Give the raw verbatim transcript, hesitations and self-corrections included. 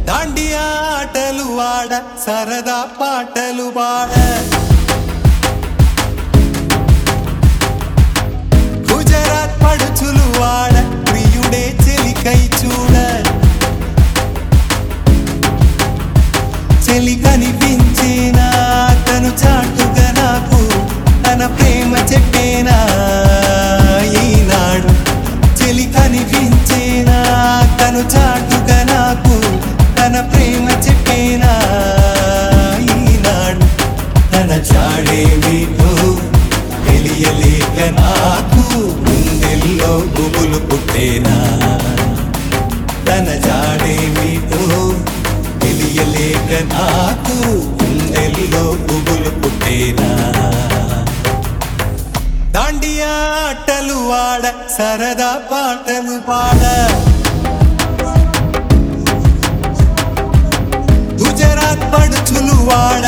దాండియా ఆటలు ఆడ సరదా పాటలు పాడ గుజరాత్ పడుచులు వాడ ప్రియుడే చెలికై చూడ చెలి కనిపించేనా తను చాటుగా నాకు తన ప్రేమ చెప్పేనా ఈనాడు చెలి కనిపించేనా తను చాటుగా నాకు తన ప్రేమ చెప్పేనా ఈనాడు తన చాడేమిటో తెలియలేక నాకు గుండెల్లో గుబులు పుట్టేనా తన చాడేమిటో తెలియలేక నాకు గుండెల్లో గుబులు పుట్టేనా దాండియా ఆటలు ఆడ సరదా పాటలు పాడ గుజరాత్ పడుచులు వాడ